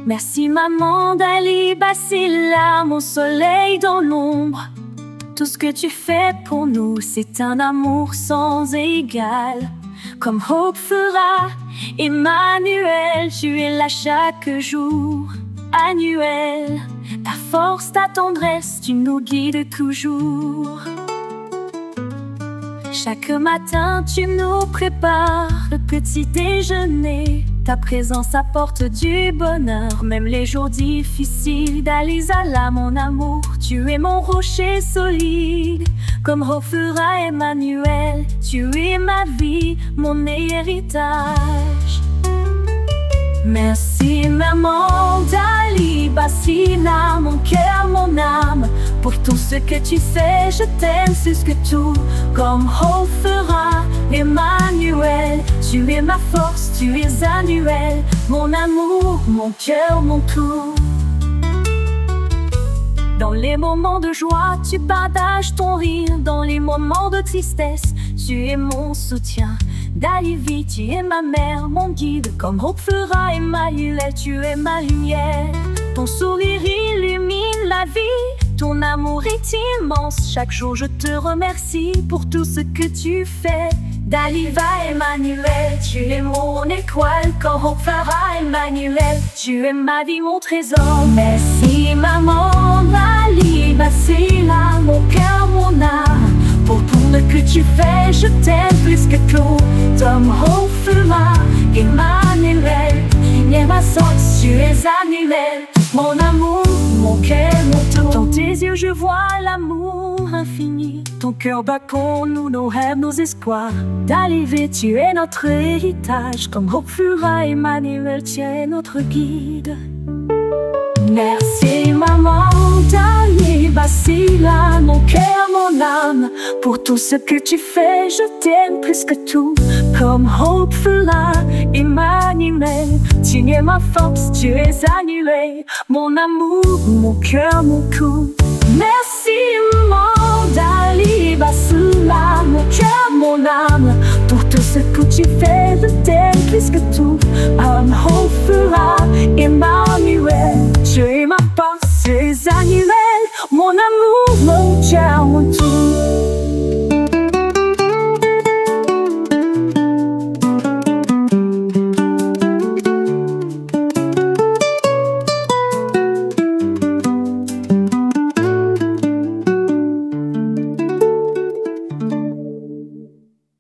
Merci maman d'Ali Basila, mon soleil dans l'ombre. Tout ce que tu fais pour nous, c'est un amour sans égal. Comme Hope fera, Emmanuel, tu es là chaque jour. Annuel, ta force, ta tendresse, tu nous guides toujours. Chaque matin, tu nous prépares le petit déjeuner. Ta présence apporte du bonheur, même les jours difficiles. D'Alizala, mon amour, tu es mon rocher solide. Comme Hofura Emmanuel, tu es ma vie, mon héritage. Merci maman d'Ali Basila, mon cœur, mon âme. Pour tout ce que tu fais, je t'aime plus que tout. Comme Hofura Emmanuel, tu es ma force, tu es annuel. Mon amour, mon cœur, mon tout. Dans les moments de joie, tu partages ton rire. Dans les moments de tristesse, tu es mon soutien. D'Alivi, tu es ma mère, mon guide. Comme Hopefera Emmanuel, tu es ma lumière. Ton sourire illumine la vie, ton amour est immense. Chaque jour je te remercie pour tout ce que tu fais. D'Aliva Emmanuel, tu es mon étoile. Comme Hopefera Emmanuel, tu es ma vie, mon trésor. Merci maman d'Ali Basila, mon cœur, mon âme. Pour tout ce que tu fais, je t'aime plus que tout. Tom Hofura Emmanuel, tu es ma source, tu es annuel. Mon amour, mon cœur, mon tout. Dans tes yeux je vois l'amour infini. Ton cœur bat pour nous, nos rêves, nos espoirs. D'Alivi, tu es notre héritage. Comme Hofura Emmanuel, tu es notre guide. Merci maman d'Ali Basila, mon cœur, mon âme. Pour tout ce que tu fais, je t'aime plus que tout. Comme Hopefula Emmanuel, tu es ma force, tu es annuel. Mon amour, mon cœur, mon tout. Merci maman d'Ali Basila, mon cœur, mon âme. Pour tout ce que tu fais, je t'aime plus que tout. Comme Hopefula Emmanuel, tu es ma force, tu es annuel. Mon amour, mon cœur, mon tout.